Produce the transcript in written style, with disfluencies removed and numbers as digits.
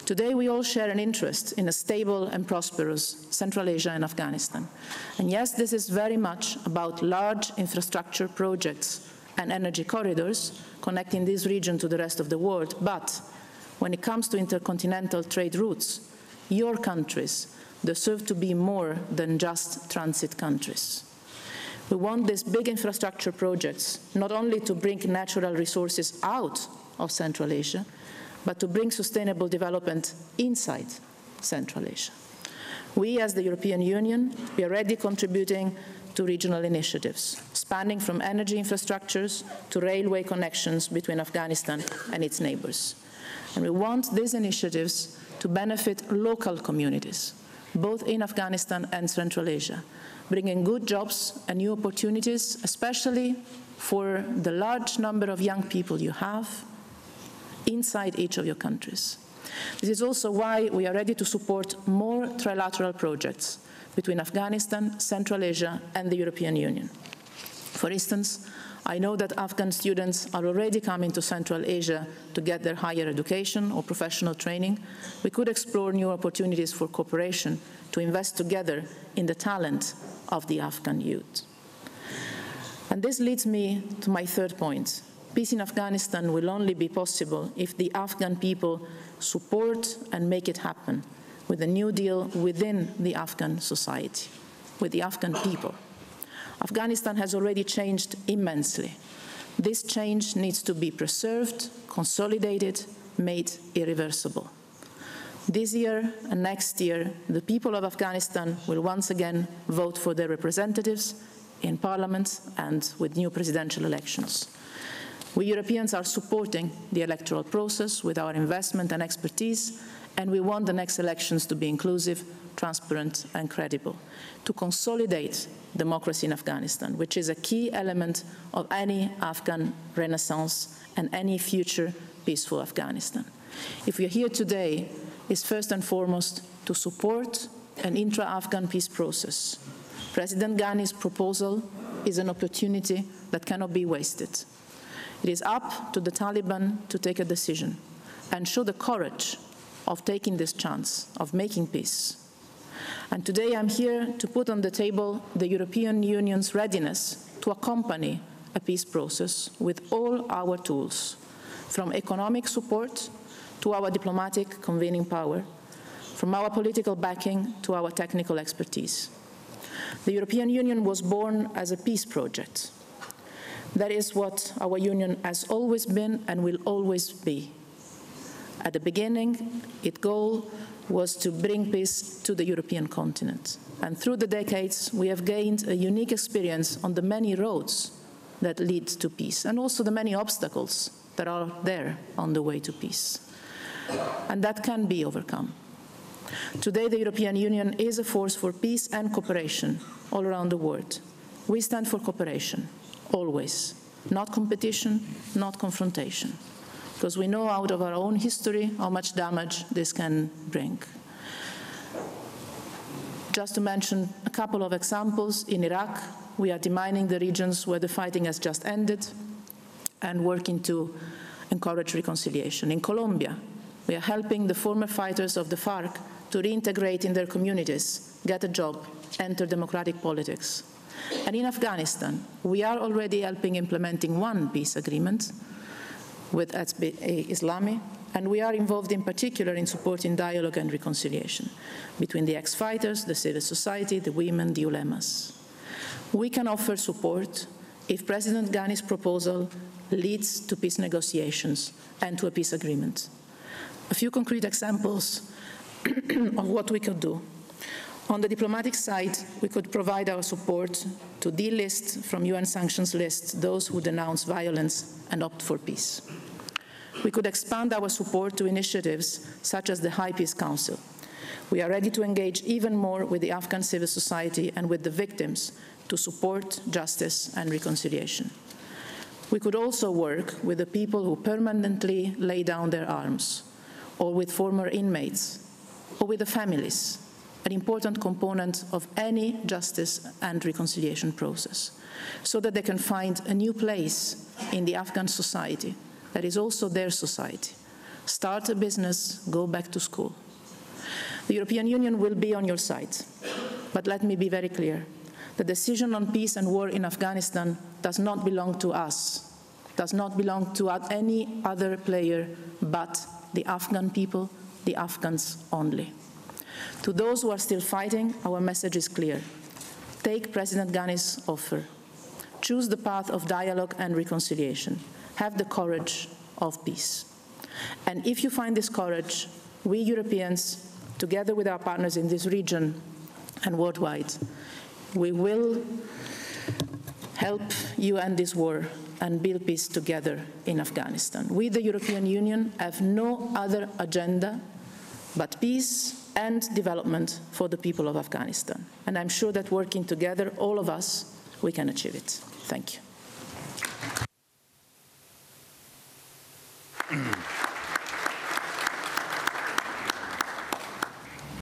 Today, we all share an interest in a stable and prosperous Central Asia and Afghanistan. And yes, this is very much about large infrastructure projects and energy corridors connecting this region to the rest of the world. But when it comes to intercontinental trade routes, your countries deserve to be more than just transit countries. We want these big infrastructure projects not only to bring natural resources out of Central Asia, but to bring sustainable development inside Central Asia. We, as the European Union, we are already contributing to regional initiatives, spanning from energy infrastructures to railway connections between Afghanistan and its neighbors. And we want these initiatives to benefit local communities, both in Afghanistan and Central Asia, bringing good jobs and new opportunities, especially for the large number of young people you have inside each of your countries. This is also why we are ready to support more trilateral projects between Afghanistan, Central Asia, and the European Union. For instance, I know that Afghan students are already coming to Central Asia to get their higher education or professional training. We could explore new opportunities for cooperation to invest together in the talent of the Afghan youth. And this leads me to my third point. Peace in Afghanistan will only be possible if the Afghan people support and make it happen with a new deal within the Afghan society, with the Afghan people. Afghanistan has already changed immensely. This change needs to be preserved, consolidated, made irreversible. This year and next year, the people of Afghanistan will once again vote for their representatives in parliament and with new presidential elections. We Europeans are supporting the electoral process with our investment and expertise, and we want the next elections to be inclusive, transparent, and credible, to consolidate democracy in Afghanistan, which is a key element of any Afghan renaissance and any future peaceful Afghanistan. If we are here today, it's first and foremost to support an intra-Afghan peace process. President Ghani's proposal is an opportunity that cannot be wasted. It is up to the Taliban to take a decision and show the courage of taking this chance, of making peace. And today I'm here to put on the table the European Union's readiness to accompany a peace process with all our tools, from economic support to our diplomatic convening power, from our political backing to our technical expertise. The European Union was born as a peace project. That is what our union has always been and will always be. At the beginning, its goal was to bring peace to the European continent. And through the decades, we have gained a unique experience on the many roads that lead to peace, and also the many obstacles that are there on the way to peace. And that can be overcome. Today, the European Union is a force for peace and cooperation all around the world. We stand for cooperation, always. Not competition, not confrontation. Because we know out of our own history how much damage this can bring. Just to mention a couple of examples, in Iraq, we are demining the regions where the fighting has just ended and working to encourage reconciliation. In Colombia, we are helping the former fighters of the FARC to reintegrate in their communities, get a job, enter democratic politics. And in Afghanistan, we are already helping implementing one peace agreement with Islami, and we are involved in particular in supporting dialogue and reconciliation between the ex-fighters, the civil society, the women, the ulemas. We can offer support if President Ghani's proposal leads to peace negotiations and to a peace agreement. A few concrete examples of what we could do. On the diplomatic side, we could provide our support to delist from UN sanctions lists those who denounce violence and opt for peace. We could expand our support to initiatives such as the High Peace Council. We are ready to engage even more with the Afghan civil society and with the victims to support justice and reconciliation. We could also work with the people who permanently lay down their arms, or with former inmates, or with the families, an important component of any justice and reconciliation process, so that they can find a new place in the Afghan society that is also their society, Start a business, go back to school. The European Union will be on your side. But let me be very clear. The decision on peace and war in Afghanistan does not belong to us, does not belong to any other player but the Afghan people, the Afghans only. To those who are still fighting, our message is clear. Take President Ghani's offer. Choose the path of dialogue and reconciliation. Have the courage of peace. And if you find this courage, we Europeans, together with our partners in this region and worldwide, we will help you end this war and build peace together in Afghanistan. We, the European Union, have no other agenda but peace and development for the people of Afghanistan. And I'm sure that working together, all of us, we can achieve it. Thank you.